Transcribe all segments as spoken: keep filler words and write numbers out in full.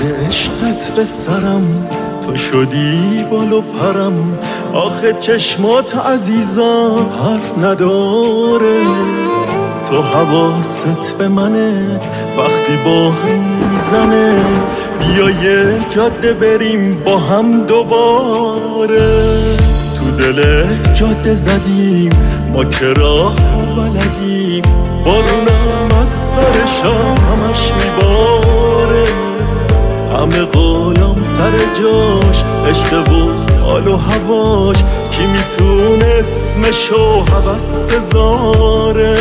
عشقت به سرم، تو شدی بال و پرم. آخه چشمات عزیزم حرف نداره، تو حواست به منه وقتی بارون میزنه. بیا یه جاده بریم با هم دوباره، تو دل جاده زدیم ما که راه بلدیم. بارونم از سر شام همش میباره، همه قولم سر جاش. عشق و حال و هواش کی میتونه اسمشو هوس بذاره.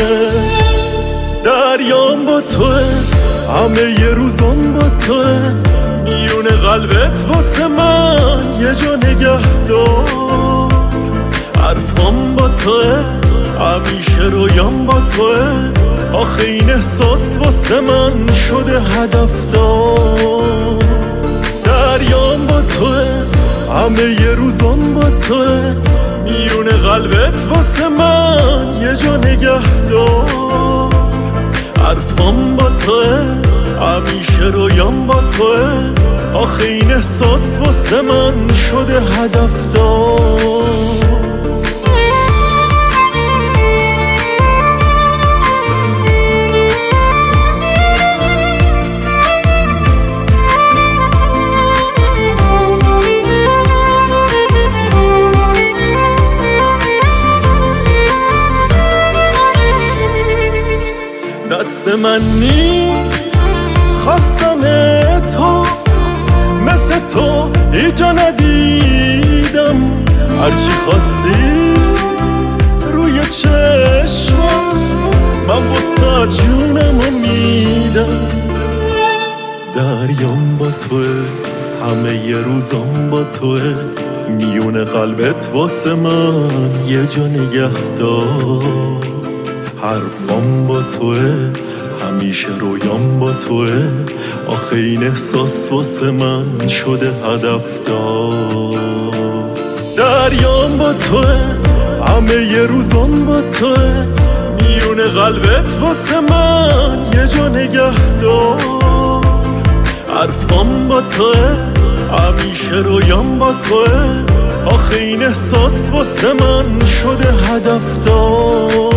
دریام با توه، همه یه روزم با توه. میونه قلبت واسه من یه جا نگه دار. حرفام با توه، همیشه رویام با توه. آخه این احساس واسه من شده هدف دار. دریام با توه، همه یه روزم با توه. میونه قلبت واسه من یه جا نگه دار. حرفام با توه، همیشه رویام با توه. آخه این احساس واسه من شده هدف دار. دست من نیست خواستن تو، مثل تو ایجا ندیدم. هرچی خواستی روی چشمم، من واسه جونمو میدم. دریام با توه، همه یه روزم با توه. میونه قلبت واسه من یه جا نگه دار. حرفام با توه، همیشه رویام با توه. آخه این احساس واسه من شده هدف دار. دریام با توه، همه یه روزم با توه. میونه قلبت واسه من یه جا نگه دار. حرفام با توه، همیشه رویام با توه. آخه این احساس واسه من شده هدف دار.